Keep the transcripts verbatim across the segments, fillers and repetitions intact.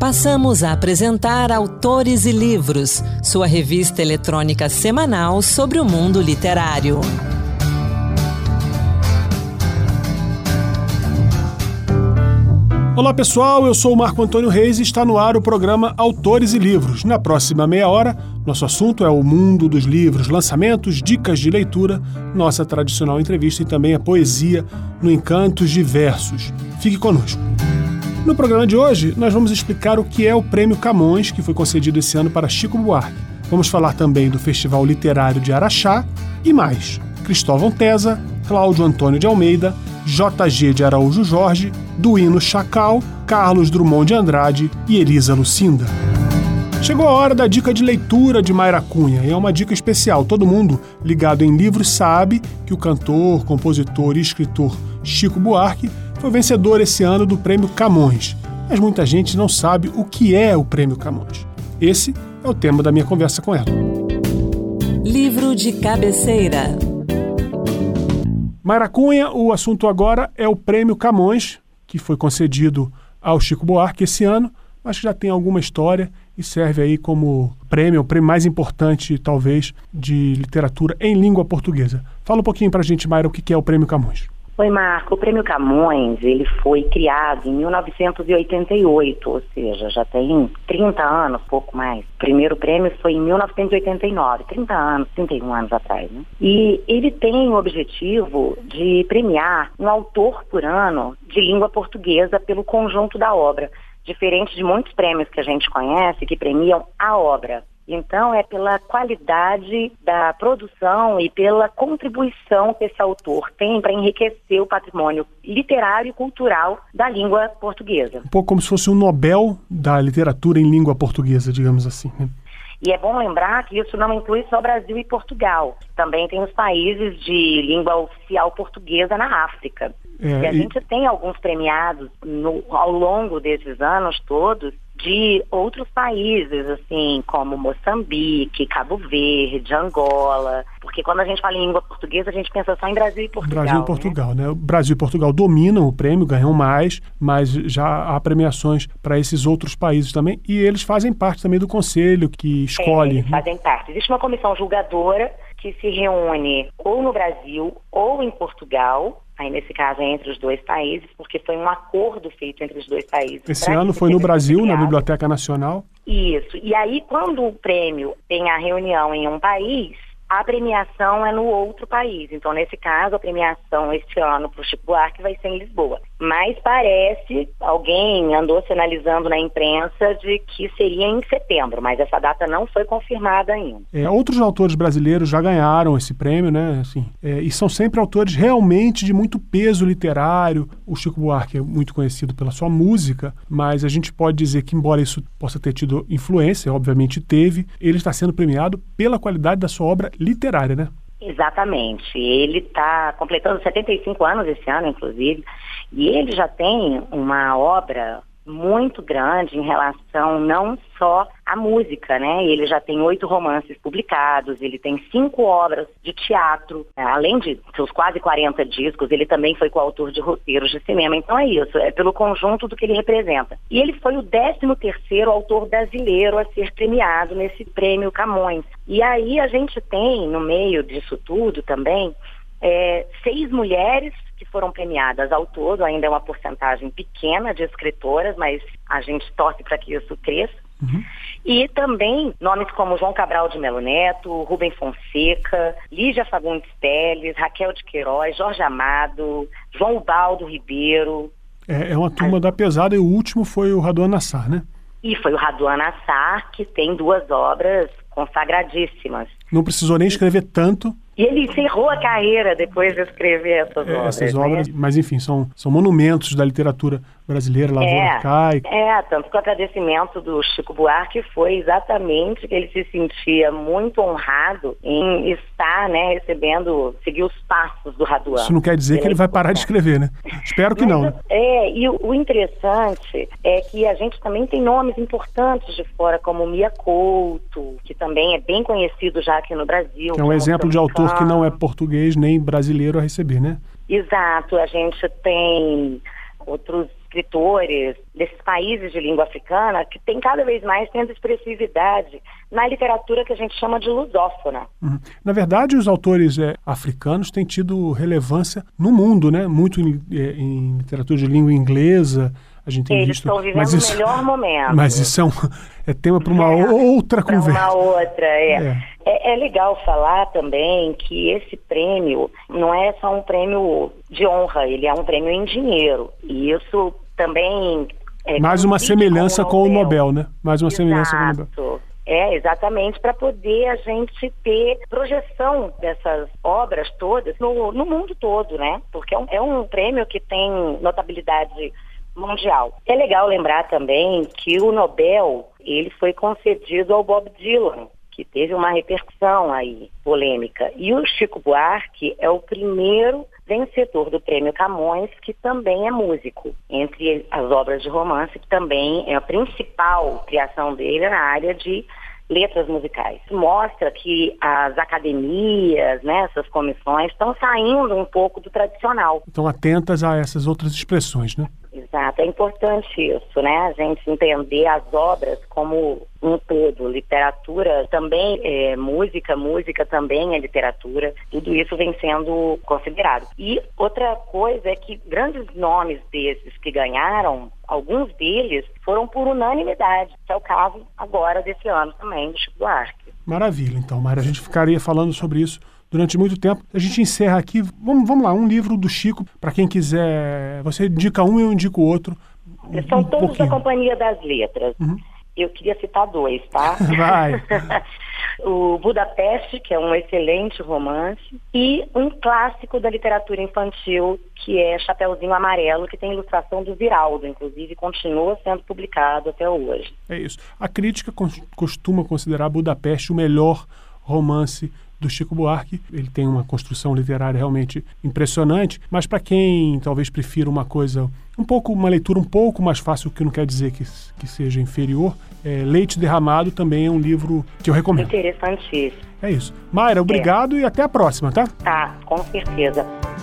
Passamos a apresentar Autores e Livros, sua revista eletrônica semanal sobre o mundo literário. Olá pessoal, eu sou o Marco Antônio Reis e está no ar o programa Autores e Livros. Na próxima meia hora, nosso assunto é o mundo dos livros, lançamentos, dicas de leitura, nossa tradicional entrevista e também a poesia no Encantos Diversos. Fique conosco. No programa de hoje, nós vamos explicar o que é o Prêmio Camões, que foi concedido esse ano para Chico Buarque. Vamos falar também do Festival Literário de Araxá e mais. Cristóvão Tesa, Cláudio Antônio de Almeida, J G de Araújo Jorge, Duíno Chacal, Carlos Drummond de Andrade e Elisa Lucinda. Chegou a hora da dica de leitura de Mayra Cunha, e é uma dica especial. Todo mundo ligado em livros sabe que o cantor, compositor e escritor Chico Buarque foi vencedor esse ano do Prêmio Camões. Mas muita gente não sabe o que é o Prêmio Camões. Esse é o tema da minha conversa com ela. Livro de cabeceira. Mayra Cunha, o assunto agora é o Prêmio Camões, que foi concedido ao Chico Buarque esse ano, mas que já tem alguma história e serve aí como prêmio, o prêmio mais importante, talvez, de literatura em língua portuguesa. Fala um pouquinho pra gente, Mayra, o que é o Prêmio Camões. Oi, Marco. O Prêmio Camões, ele foi criado em mil novecentos e oitenta e oito, ou seja, já tem trinta anos, pouco mais. O primeiro prêmio foi em mil novecentos e oitenta e nove, trinta anos, trinta e um anos atrás, né? E ele tem o objetivo de premiar um autor por ano de língua portuguesa pelo conjunto da obra, diferente de muitos prêmios que a gente conhece que premiam a obra. Então, é pela qualidade da produção e pela contribuição que esse autor tem para enriquecer o patrimônio literário e cultural da língua portuguesa. Um pouco como se fosse um Nobel da literatura em língua portuguesa, digamos assim, né? E é bom lembrar que isso não inclui só Brasil e Portugal. Também tem os países de língua oficial portuguesa na África. É, e a e... gente tem alguns premiados no, ao longo desses anos todos de outros países, assim, como Moçambique, Cabo Verde, Angola. Porque quando a gente fala em língua portuguesa, a gente pensa só em Brasil e Portugal. Brasil e Portugal, né? né? O Brasil e Portugal dominam o prêmio, ganham mais, mas já há premiações para esses outros países também. E eles fazem parte também do conselho que escolhe. É, eles fazem parte. Existe uma comissão julgadora que se reúne ou no Brasil ou em Portugal. Aí, nesse caso, é entre os dois países, porque foi um acordo feito entre os dois países. Esse ano foi no Brasil, na Biblioteca Nacional. Isso. E aí, quando o prêmio tem a reunião em um país, a premiação é no outro país. Então, nesse caso, a premiação este ano para o Chico Buarque vai ser em Lisboa. Mas parece, alguém andou sinalizando na imprensa de que seria em setembro, mas essa data não foi confirmada ainda. É, outros autores brasileiros já ganharam esse prêmio, né? Assim, é, e são sempre autores realmente de muito peso literário. O Chico Buarque é muito conhecido pela sua música, mas a gente pode dizer que, embora isso possa ter tido influência, obviamente teve, ele está sendo premiado pela qualidade da sua obra literária, né? Exatamente. Ele está completando setenta e cinco anos esse ano, inclusive, e ele já tem uma obra muito grande em relação não só à música, né? Ele já tem oito romances publicados, ele tem cinco obras de teatro, né? Além de seus quase quarenta discos, ele também foi coautor de roteiros de cinema. Então é isso, é pelo conjunto do que ele representa. E ele foi o décimo terceiro autor brasileiro a ser premiado nesse Prêmio Camões. E aí a gente tem, no meio disso tudo também, é, seis mulheres que foram premiadas ao todo. Ainda é uma porcentagem pequena de escritoras, mas a gente torce para que isso cresça. Uhum. E também nomes como João Cabral de Melo Neto, Rubem Fonseca, Lígia Fagundes Telles, Raquel de Queiroz, Jorge Amado, João Ubaldo Ribeiro. É, é uma turma a... da pesada, e o último foi o Raduan Nassar, né? E foi o Raduan Nassar, que tem duas obras consagradíssimas. Não precisou nem escrever tanto. E ele encerrou a carreira depois de escrever essas é, obras. Essas obras, né? Mas enfim, são, são monumentos da literatura brasileira, Lavoura é, Arcaica. É, tanto que o agradecimento do Chico Buarque foi exatamente que ele se sentia muito honrado em estar, né, recebendo, seguir os passos do Raduan. Isso não quer dizer ele que ele vai parar de escrever, né? Espero que mas, não. Né? É, e o, o interessante é que a gente também tem nomes importantes de fora, como Mia Couto, que também é bem conhecido já aqui no Brasil. Que é um exemplo de autor que não é português nem brasileiro a receber, né? Exato, a gente tem outros escritores desses países de língua africana que tem cada vez mais tendo expressividade na literatura que a gente chama de lusófona. Uhum. Na verdade, os autores é, africanos têm tido relevância no mundo, né? Muito em, é, em literatura de língua inglesa. A gente tem Eles visto, estão vivendo mas isso, o melhor momento. Mas isso é, um, é tema para uma é, outra pra conversa. Uma outra, é. É. é. É legal falar também que esse prêmio não é só um prêmio de honra, ele é um prêmio em dinheiro. E isso também... É, Mais uma semelhança com o Nobel, né? Mais uma Exato. semelhança com o Nobel. É, exatamente, para poder a gente ter projeção dessas obras todas no, no mundo todo, né? Porque é um, é um prêmio que tem notabilidade mundial. É legal lembrar também que o Nobel, ele foi concedido ao Bob Dylan, que teve uma repercussão aí, polêmica. E o Chico Buarque é o primeiro vencedor do Prêmio Camões, que também é músico. Entre as obras de romance, que também é a principal criação dele na área de letras musicais. Mostra que as academias, né, essas comissões, estão saindo um pouco do tradicional. Estão atentas a essas outras expressões, né? Exato, é importante isso, né? A gente entender as obras como um todo. Literatura também é música, música também é literatura. Tudo isso vem sendo considerado. E outra coisa é que grandes nomes desses que ganharam, alguns deles foram por unanimidade. Que é o caso agora desse ano também, do Chico Buarque. Maravilha, então, Mayra. A gente ficaria falando sobre isso durante muito tempo. A gente encerra aqui, vamos, vamos lá, um livro do Chico, para quem quiser, você indica um e eu indico o outro. São um todos pouquinho. da Companhia das Letras. Uhum. Eu queria citar dois, tá? Vai. O Budapeste, que é um excelente romance, e um clássico da literatura infantil, que é Chapeuzinho Amarelo, que tem ilustração do Ziraldo, inclusive continua sendo publicado até hoje. É isso. A crítica costuma considerar Budapeste o melhor romance do Chico Buarque. Ele tem uma construção literária realmente impressionante, mas para quem talvez prefira uma coisa, um pouco, uma leitura um pouco mais fácil, que não quer dizer que, que seja inferior, é, Leite Derramado também é um livro que eu recomendo. Interessantíssimo. É isso. Mayra, obrigado é. e até a próxima, tá? Tá, com certeza.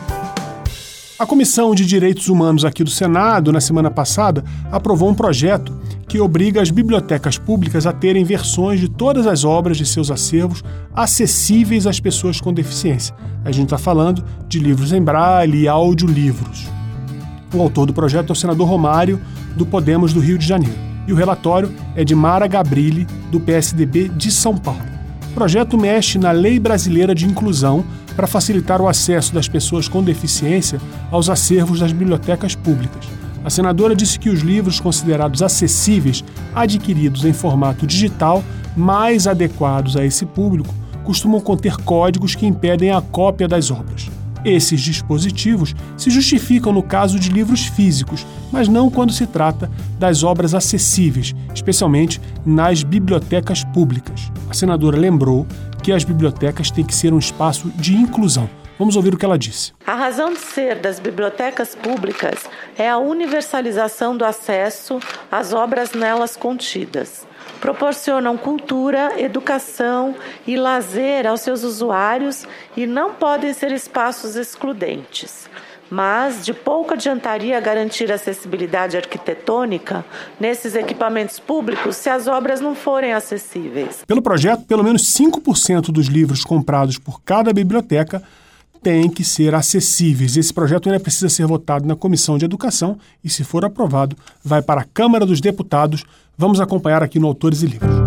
A Comissão de Direitos Humanos aqui do Senado, na semana passada, aprovou um projeto que obriga as bibliotecas públicas a terem versões de todas as obras de seus acervos acessíveis às pessoas com deficiência. A gente está falando de livros em braille e audiolivros. O autor do projeto é o senador Romário, do Podemos do Rio de Janeiro. E o relatório é de Mara Gabrilli, do P S D B de São Paulo. O projeto mexe na Lei Brasileira de Inclusão para facilitar o acesso das pessoas com deficiência aos acervos das bibliotecas públicas. A senadora disse que os livros considerados acessíveis, adquiridos em formato digital, mais adequados a esse público, costumam conter códigos que impedem a cópia das obras. Esses dispositivos se justificam no caso de livros físicos, mas não quando se trata das obras acessíveis, especialmente nas bibliotecas públicas. A senadora lembrou que as bibliotecas têm que ser um espaço de inclusão. Vamos ouvir o que ela disse. A razão de ser das bibliotecas públicas é a universalização do acesso às obras nelas contidas. Proporcionam cultura, educação e lazer aos seus usuários e não podem ser espaços excludentes. Mas de pouco adiantaria garantir acessibilidade arquitetônica nesses equipamentos públicos se as obras não forem acessíveis. Pelo projeto, pelo menos cinco por cento dos livros comprados por cada biblioteca têm que ser acessíveis. Esse projeto ainda precisa ser votado na Comissão de Educação e, se for aprovado, vai para a Câmara dos Deputados. Vamos acompanhar aqui no Autores e Livros.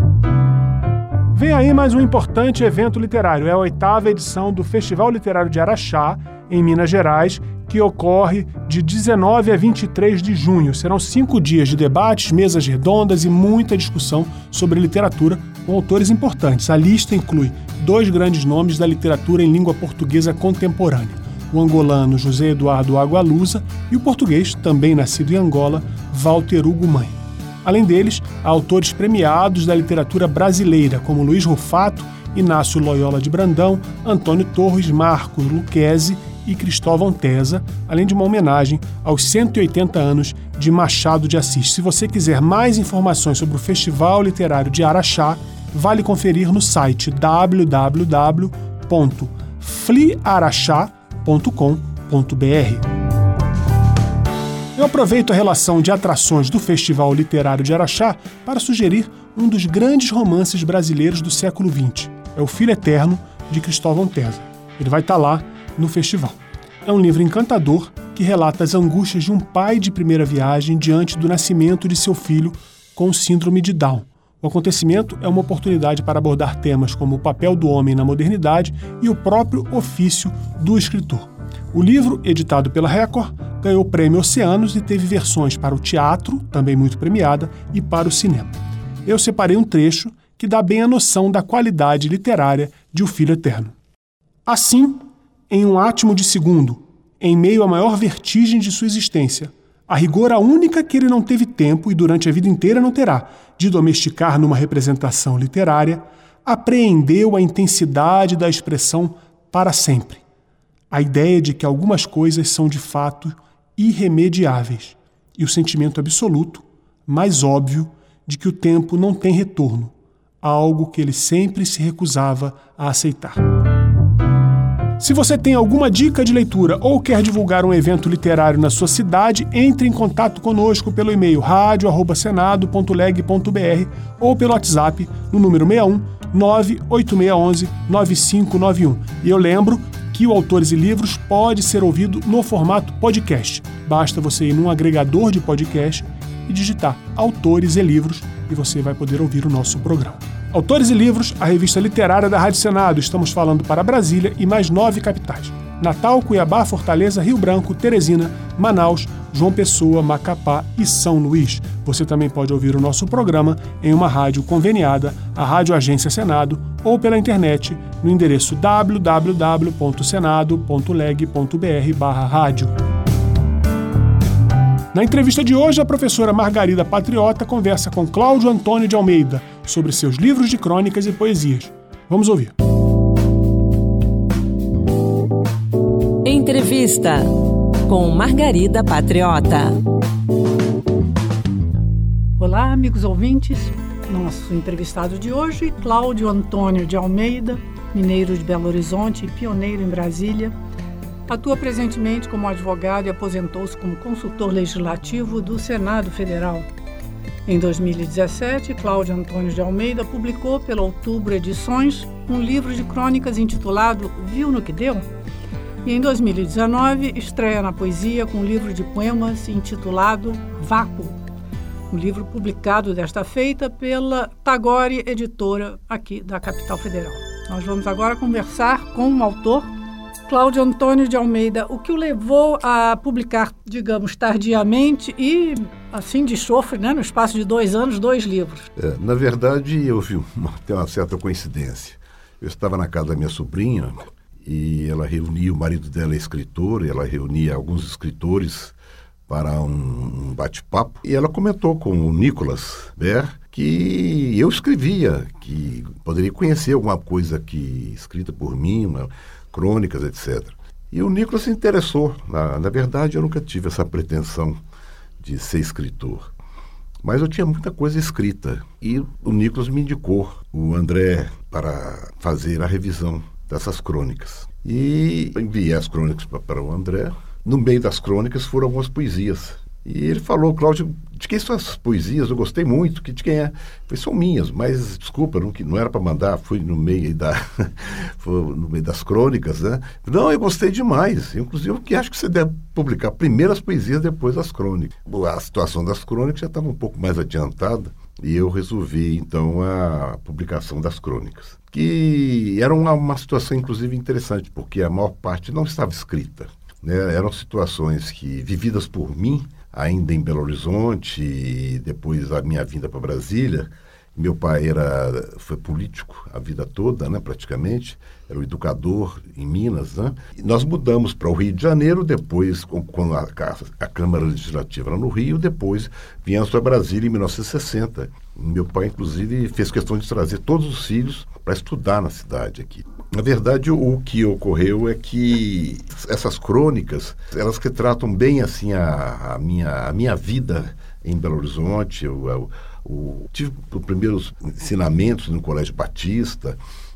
Vem aí mais um importante evento literário. É a oitava edição do Festival Literário de Araxá, em Minas Gerais, que ocorre de dezenove a vinte e três de junho. Serão cinco dias de debates, mesas redondas e muita discussão sobre literatura com autores importantes. A lista inclui dois grandes nomes da literatura em língua portuguesa contemporânea: o angolano José Eduardo Agualusa e o português, também nascido em Angola, Walter Hugo Mãe. Além deles, há autores premiados da literatura brasileira, como Luiz Rufato, Inácio Loyola de Brandão, Antônio Torres, Marcos Lucchesi e Cristóvão Tesa, além de uma homenagem aos cento e oitenta anos de Machado de Assis. Se você quiser mais informações sobre o Festival Literário de Araxá, vale conferir no site w w w ponto fli araxá ponto com ponto b r. Eu aproveito a relação de atrações do Festival Literário de Araxá para sugerir um dos grandes romances brasileiros do século vinte. É O Filho Eterno, de Cristóvão Tesa. Ele vai estar lá no festival. É um livro encantador que relata as angústias de um pai de primeira viagem diante do nascimento de seu filho com síndrome de Down. O acontecimento é uma oportunidade para abordar temas como o papel do homem na modernidade e o próprio ofício do escritor. O livro, editado pela Record, ganhou o prêmio Oceanos e teve versões para o teatro, também muito premiada, e para o cinema. Eu separei um trecho que dá bem a noção da qualidade literária de O Filho Eterno. Assim, em um átimo de segundo, em meio à maior vertigem de sua existência, a rigor a única que ele não teve tempo e durante a vida inteira não terá, de domesticar numa representação literária, apreendeu a intensidade da expressão para sempre. A ideia de que algumas coisas são de fato irremediáveis e o sentimento absoluto, mais óbvio, de que o tempo não tem retorno, algo que ele sempre se recusava a aceitar. Se você tem alguma dica de leitura ou quer divulgar um evento literário na sua cidade, entre em contato conosco pelo e-mail radio arroba senado ponto leg ponto br ou pelo WhatsApp no número seis um nove oito seis um um nove cinco nove um. E eu lembro que o Autores e Livros pode ser ouvido no formato podcast. Basta você ir num agregador de podcast e digitar Autores e Livros e você vai poder ouvir o nosso programa. Autores e Livros, a revista literária da Rádio Senado. Estamos falando para Brasília e mais nove capitais: Natal, Cuiabá, Fortaleza, Rio Branco, Teresina, Manaus, João Pessoa, Macapá e São Luís. Você também pode ouvir o nosso programa em uma rádio conveniada, a Rádio Agência Senado, ou pela internet no endereço w w w ponto senado ponto leg ponto br barra rádio. Na entrevista de hoje, a professora Margarida Patriota conversa com Cláudio Antônio de Almeida sobre seus livros de crônicas e poesias. Vamos ouvir. Entrevista com Margarida Patriota. Olá, amigos ouvintes. Nosso entrevistado de hoje, Cláudio Antônio de Almeida, mineiro de Belo Horizonte e pioneiro em Brasília. Atua presentemente como advogado e aposentou-se como consultor legislativo do Senado Federal. Em dois mil e dezessete, Cláudio Antônio de Almeida publicou pela Outubro Edições um livro de crônicas intitulado Viu no que Deu? E em dois mil e dezenove, estreia na poesia com um livro de poemas intitulado Vácuo, um livro publicado desta feita pela Tagore Editora, aqui da capital federal. Nós vamos agora conversar com o autor, Cláudio Antônio de Almeida. O que o levou a publicar, digamos, tardiamente e, assim, de chofre, né, no espaço de dois anos, dois livros? É, na verdade, eu vi uma, tem uma certa coincidência. Eu estava na casa da minha sobrinha e ela reunia, o marido dela é escritor, e ela reunia alguns escritores para um, um bate-papo. E ela comentou com o Nicolas Ber que eu escrevia, que poderia conhecer alguma coisa que escrita por mim, uma, crônicas, etcétera. E o Nicolas se interessou. Na, na verdade, eu nunca tive essa pretensão de ser escritor. Mas eu tinha muita coisa escrita. E o Nicolas me indicou o André para fazer a revisão dessas crônicas. E eu enviei as crônicas para, para o André. No meio das crônicas foram algumas poesias. E ele falou, Cláudio, de quem são essas poesias? Eu gostei muito. Que de quem é? Foi, são minhas, mas desculpa, não, não era para mandar, fui no meio da, foi no meio das crônicas, né? Não, eu gostei demais. Inclusive, eu que acho que você deve publicar primeiro as poesias, depois as crônicas. A situação das crônicas já estava um pouco mais adiantada e eu resolvi, então, a publicação das crônicas. Que era uma, uma situação, inclusive, interessante, porque a maior parte não estava escrita, né? Eram situações que, vividas por mim, ainda em Belo Horizonte, e depois a minha vinda para Brasília. Meu pai era, foi político a vida toda, né, praticamente, era um educador em Minas, né? E nós mudamos para o Rio de Janeiro, depois, quando a, a, a Câmara Legislativa era no Rio, depois viemos para Brasília em mil novecentos e sessenta. Meu pai, inclusive, fez questão de trazer todos os filhos para estudar na cidade aqui. Na verdade, o, o que ocorreu é que essas crônicas, elas retratam bem assim a, a, minha, a minha vida em Belo Horizonte. Eu, eu, eu tive os primeiros ensinamentos no Colégio Batista,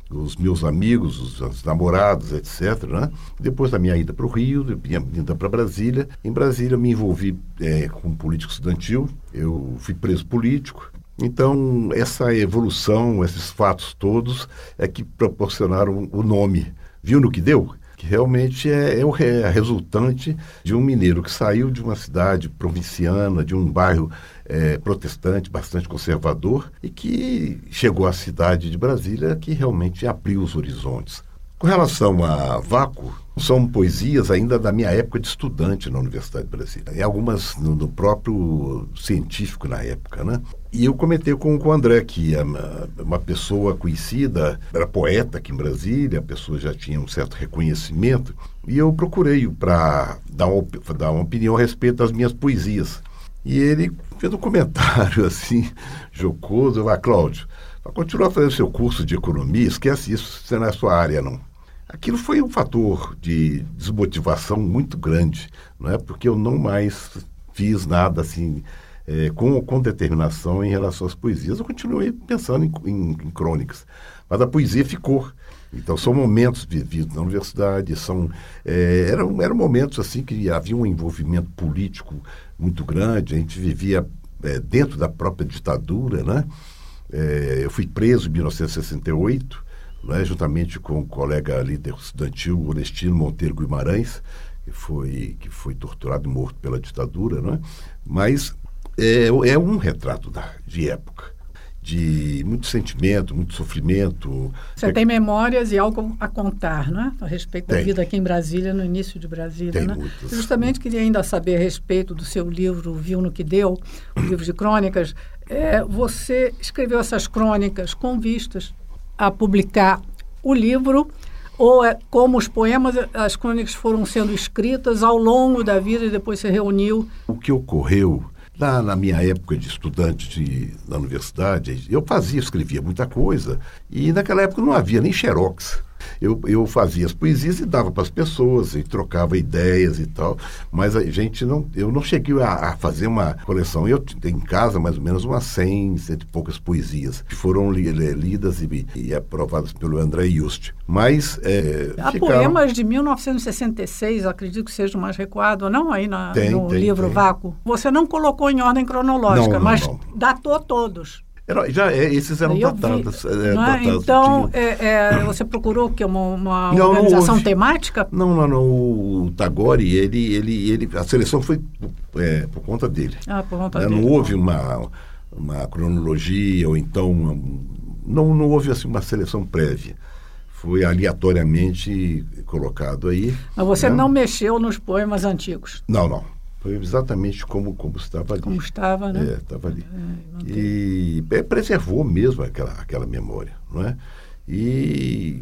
os meus amigos, os, os namorados, etcétera, né? Depois da minha ida para o Rio, minha ida para Brasília. Em Brasília eu me envolvi é, com político estudantil, eu fui preso político. Então, essa evolução, esses fatos todos é que proporcionaram o nome. Viu no que deu? Que realmente é, é o é a resultante de um mineiro que saiu de uma cidade provinciana, de um bairro é, protestante, bastante conservador, e que chegou à cidade de Brasília, que realmente abriu os horizontes. Com relação a Vácuo, são poesias ainda da minha época de estudante na Universidade de Brasília, e algumas no, no próprio científico na época, né? E eu comentei com, com o André que uma, uma pessoa conhecida, era poeta aqui em Brasília, a pessoa já tinha um certo reconhecimento, e eu procurei para dar, dar uma opinião a respeito das minhas poesias. E ele fez um comentário assim, jocoso: ah, Cláudio, continua fazendo seu curso de economia, esquece isso, isso não é a sua área, não. Aquilo foi um fator de desmotivação muito grande, não é? Porque eu não mais fiz nada assim, é, com, com determinação em relação às poesias. Eu continuei pensando em, em, em crônicas, mas a poesia ficou. Então, são momentos vividos na universidade, são, é, eram, eram momentos assim que havia um envolvimento político muito grande, a gente vivia é, dentro da própria ditadura, né? É, eu fui preso em mil novecentos e sessenta e oito, né, juntamente com o colega líder estudantil Orestino Monteiro Guimarães, que foi, que foi torturado e morto pela ditadura, né? Mas é, é um retrato da, de época, de muito sentimento, muito sofrimento. Você é... tem memórias e algo a contar, não é? A respeito da tem. vida aqui em Brasília, no início de Brasília, tem né? muitas. Justamente queria ainda saber a respeito do seu livro Viu no que Deu, o livro de crônicas. É, você escreveu essas crônicas com vistas a publicar o livro, ou é, como os poemas, as crônicas foram sendo escritas ao longo da vida e depois se reuniu? O que ocorreu lá na minha época de estudante de, na universidade, eu fazia, escrevia muita coisa, e naquela época não havia nem xerox. Eu, eu fazia as poesias e dava para as pessoas, e trocava ideias e tal, mas a gente não, eu não cheguei a, a fazer uma coleção. Eu tenho em casa mais ou menos umas cem, cento e poucas poesias, que foram li, li, lidas e, e aprovadas pelo André Yuste. Mas é, há ficaram... poemas de mil novecentos e sessenta e seis, acredito que seja o mais recuado, não? Aí na, tem, no tem, livro tem. Vácuo. Você não colocou em ordem cronológica, não, não, mas não. datou todos. Era, já, é, esses eram Eu datados. Vi, é, é? datados Então, de... é, é, você procurou que uma, uma não, organização não temática? Não, não, não. O Tagore, ele, ele, ele, a seleção foi é, por conta dele. Ah, por conta é, dele. Não houve uma, uma cronologia, ou então... Uma, não, não houve assim, uma seleção prévia. Foi aleatoriamente colocado aí. Mas você né? não mexeu nos poemas antigos? Não, não. Foi exatamente como, como estava ali. Como estava, né? É, estava ali. É, e é, preservou mesmo aquela, aquela memória, não é? E,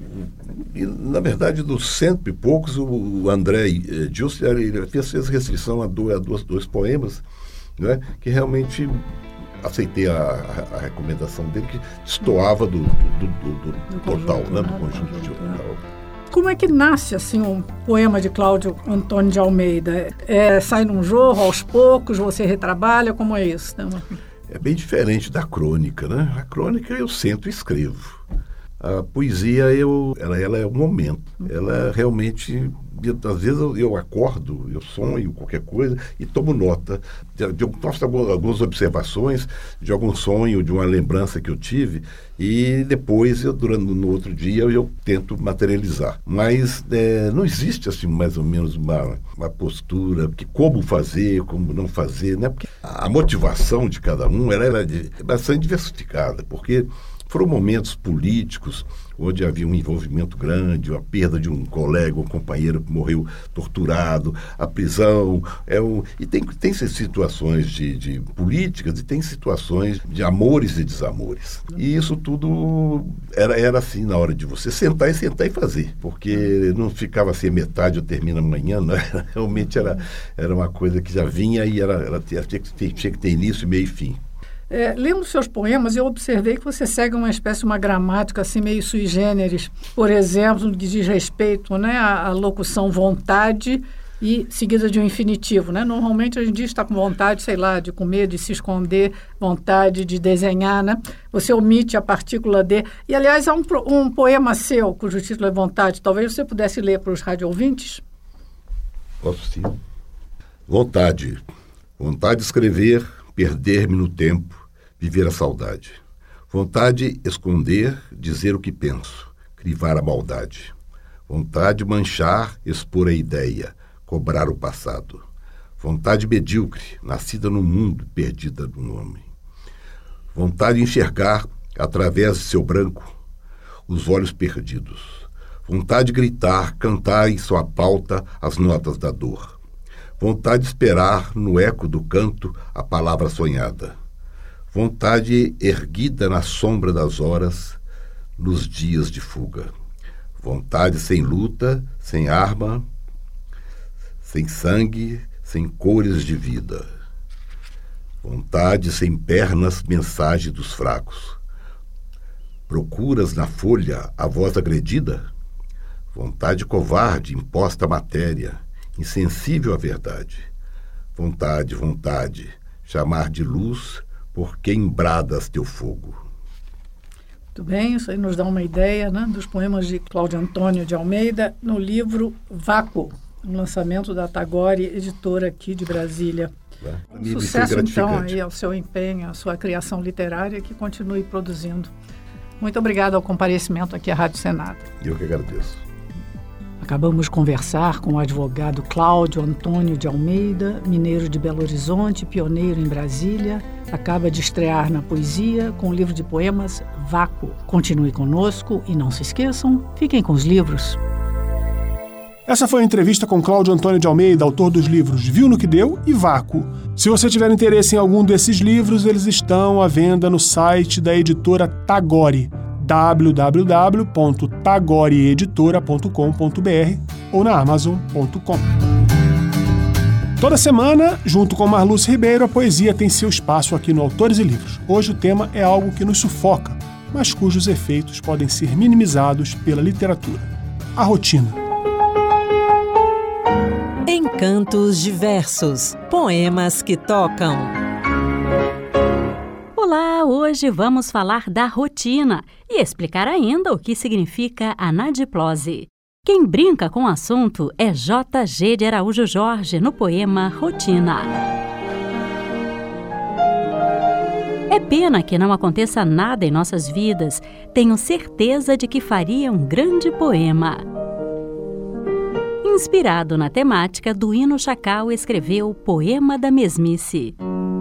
e, na verdade, dos cento e poucos, o André Yuste, ele fez, fez restrição a, dois, a dois, dois poemas, não é? Que realmente aceitei a, a, a recomendação dele, que destoava do, do, do, do, do total, conjunto, né? Do conjunto de total. Como é que nasce assim um poema de Cláudio Antônio de Almeida? É, sai num jorro aos poucos, você retrabalha, como é isso? É bem diferente da crônica, né? A crônica eu sento e escrevo. A poesia, eu, ela, ela é um momento. Ela realmente, às vezes eu, eu acordo, eu sonho qualquer coisa e tomo nota. De, de, posso algumas observações de algum sonho, de uma lembrança que eu tive, e depois, eu, durante, no outro dia, eu, eu tento materializar. Mas é, não existe, assim, mais ou menos uma, uma postura, que como fazer, como não fazer, né? Porque a motivação de cada um, ela era bastante diversificada, porque foram momentos políticos onde havia um envolvimento grande, a perda de um colega, um companheiro que morreu torturado, a prisão. É um, e tem, tem situações de, de políticas e tem situações de amores e desamores. E isso tudo era, era assim na hora de você sentar e sentar e fazer, porque não ficava assim metade ou termina amanhã, não era, realmente era, era uma coisa que já vinha e era, ela tinha, tinha, que, tinha que ter início, meio e fim. É, lendo seus poemas, eu observei que você segue uma espécie de uma gramática assim meio sui generis. Por exemplo, no que diz respeito, né, à, à locução vontade e seguida de um infinitivo, né? Normalmente a gente está com vontade, sei lá, de comer, de se esconder, vontade de desenhar, né? Você omite a partícula D. E, aliás, há um, um poema seu, cujo título é Vontade. Talvez você pudesse ler para os rádio-ouvintes? Posso sim. Vontade. Vontade de escrever, perder-me no tempo, viver a saudade. Vontade de esconder, dizer o que penso, crivar a maldade. Vontade de manchar, expor a ideia, cobrar o passado. Vontade medíocre, nascida no mundo, perdida no homem. Vontade de enxergar, através de seu branco, os olhos perdidos. Vontade de gritar, cantar em sua pauta as notas da dor. Vontade de esperar, no eco do canto, a palavra sonhada. Vontade erguida na sombra das horas, nos dias de fuga. Vontade sem luta, sem arma, sem sangue, sem cores de vida. Vontade sem pernas, mensagem dos fracos. Procuras na folha a voz agredida? Vontade covarde, imposta à matéria, insensível à verdade. Vontade, vontade, chamar de luz, por quem bradas teu fogo. Muito bem, isso aí nos dá uma ideia, né, dos poemas de Cláudio Antônio de Almeida no livro Vácuo, um lançamento da Tagore, editora aqui de Brasília. É. Um sucesso, então, aí ao seu empenho, à sua criação literária, que continue produzindo. Muito obrigada ao comparecimento aqui à Rádio Senado. Eu que agradeço. Acabamos de conversar com o advogado Cláudio Antônio de Almeida, mineiro de Belo Horizonte, pioneiro em Brasília. Acaba de estrear na poesia com o livro de poemas Vácuo. Continue conosco e não se esqueçam, fiquem com os livros. Essa foi a entrevista com Cláudio Antônio de Almeida, autor dos livros Viu no que Deu e Vácuo. Se você tiver interesse em algum desses livros, eles estão à venda no site da editora Tagore, w w w ponto tagore editora ponto com ponto b r ou na amazon ponto com. Toda semana, junto com Marluce Ribeiro, a poesia tem seu espaço aqui no Autores e Livros. Hoje o tema é algo que nos sufoca, mas cujos efeitos podem ser minimizados pela literatura: a rotina. Encantos diversos, poemas que tocam. Olá, hoje vamos falar da rotina e explicar ainda o que significa anadiplose. Quem brinca com o assunto é J G de Araújo Jorge no poema Rotina. É pena que não aconteça nada em nossas vidas. Tenho certeza de que faria um grande poema. Inspirado na temática, Duíno Chacal escreveu Poema da Mesmice.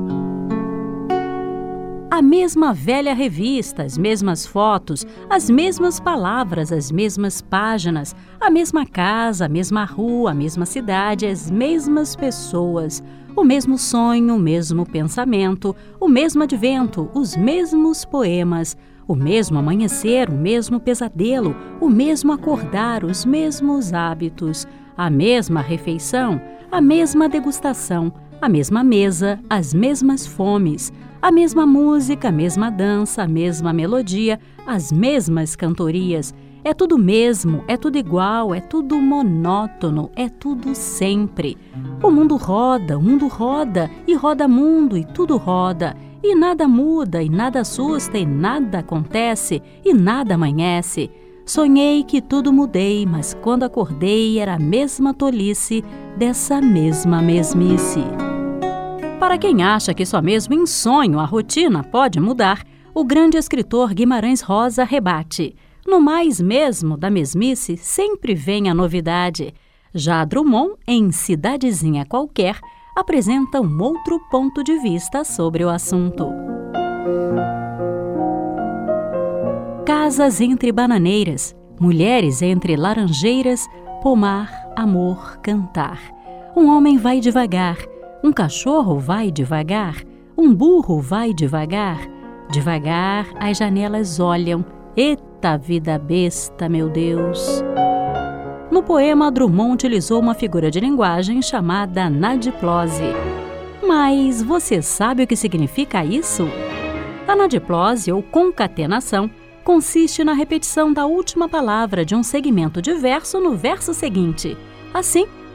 A mesma velha revista, as mesmas fotos, as mesmas palavras, as mesmas páginas, a mesma casa, a mesma rua, a mesma cidade, as mesmas pessoas, o mesmo sonho, o mesmo pensamento, o mesmo advento, os mesmos poemas, o mesmo amanhecer, o mesmo pesadelo, o mesmo acordar, os mesmos hábitos, a mesma refeição, a mesma degustação, a mesma mesa, as mesmas fomes, a mesma música, a mesma dança, a mesma melodia, as mesmas cantorias. É tudo mesmo, é tudo igual, é tudo monótono, é tudo sempre. O mundo roda, o mundo roda, e roda mundo, e tudo roda, e nada muda, e nada assusta, e nada acontece, e nada amanhece. Sonhei que tudo mudei, mas quando acordei era a mesma tolice dessa mesma mesmice. Para quem acha que só mesmo em sonho a rotina pode mudar, o grande escritor Guimarães Rosa rebate: no mais mesmo da mesmice sempre vem a novidade. Já Drummond, em Cidadezinha Qualquer, apresenta um outro ponto de vista sobre o assunto. Casas entre bananeiras, mulheres entre laranjeiras, pomar, amor, cantar. Um homem vai devagar, um cachorro vai devagar, um burro vai devagar. Devagar as janelas olham, eita vida besta, meu Deus! No poema, Drummond utilizou uma figura de linguagem chamada anadiplose. Mas você sabe o que significa isso? Anadiplose, ou concatenação, consiste na repetição da última palavra de um segmento de verso no verso seguinte. Assim,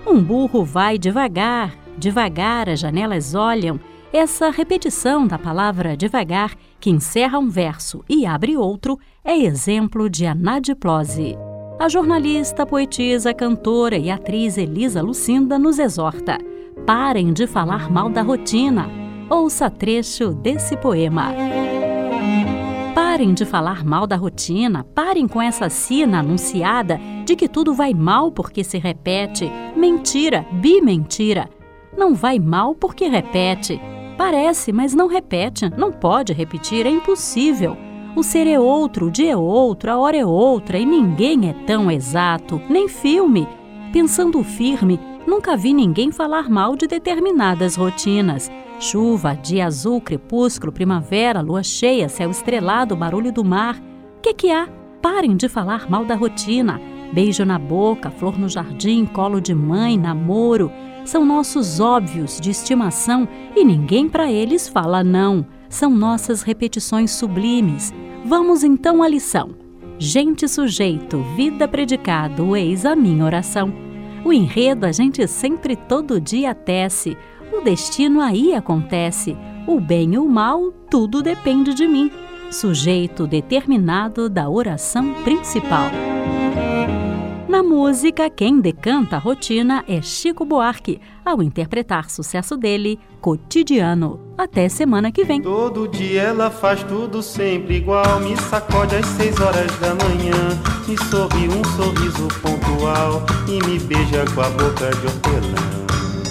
Um burro vai devagar, devagar as janelas olham. Essa repetição da palavra devagar, que encerra um verso e abre outro, é exemplo de anadiplose. A jornalista, poetisa, cantora e atriz Elisa Lucinda nos exorta: parem de falar mal da rotina. Ouça trecho desse poema. Parem de falar mal da rotina, parem com essa sina anunciada de que tudo vai mal porque se repete. Mentira, bimentira. Não vai mal porque repete. Parece, mas não repete, não pode repetir, é impossível. O ser é outro, o dia é outro, a hora é outra e ninguém é tão exato, nem filme. Pensando firme, nunca vi ninguém falar mal de determinadas rotinas. Chuva, dia azul, crepúsculo, primavera, lua cheia, céu estrelado, barulho do mar. O que que há? Parem de falar mal da rotina. Beijo na boca, flor no jardim, colo de mãe, namoro. São nossos óbvios de estimação e ninguém para eles fala não. São nossas repetições sublimes. Vamos então à lição. Gente, sujeito, vida, predicado, eis a minha oração. O enredo a gente sempre todo dia tece. O destino aí acontece. O bem e o mal, tudo depende de mim. Sujeito determinado da oração principal. Na música, quem decanta a rotina é Chico Buarque, ao interpretar sucesso dele, Cotidiano. Até semana que vem. Todo dia ela faz tudo sempre igual. Me sacode às seis horas da manhã, me sorri um sorriso pontual e me beija com a boca de hortelã.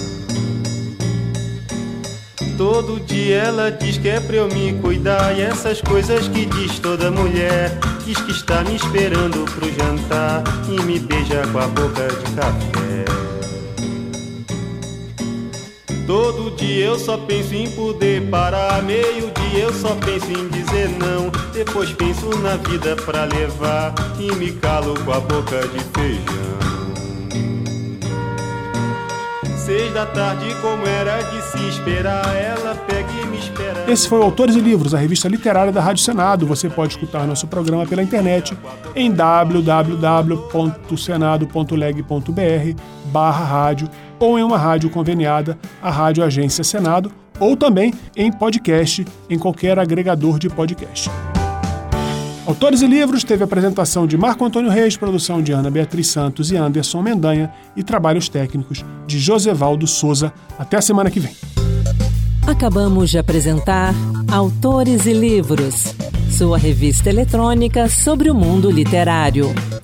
Todo dia ela diz que é pra eu me cuidar, e essas coisas que diz toda mulher. Diz que está me esperando pro jantar e me beija com a boca de café. Todo dia eu só penso em poder parar, meio dia eu só penso em dizer não. Depois penso na vida pra levar e me calo com a boca de feijão. Seis da tarde, como era de se esperar, ela pega e me espera. Esse foi o Autores e Livros, a revista literária da Rádio Senado. Você pode escutar nosso programa pela internet em w w w ponto senado ponto leg ponto b r barra rádio ou em uma rádio conveniada, a Rádio Agência Senado, ou também em podcast em qualquer agregador de podcast. Autores e Livros teve apresentação de Marco Antônio Reis, produção de Ana Beatriz Santos e Anderson Mendanha e trabalhos técnicos de Josevaldo Souza. Até a semana que vem. Acabamos de apresentar Autores e Livros, sua revista eletrônica sobre o mundo literário.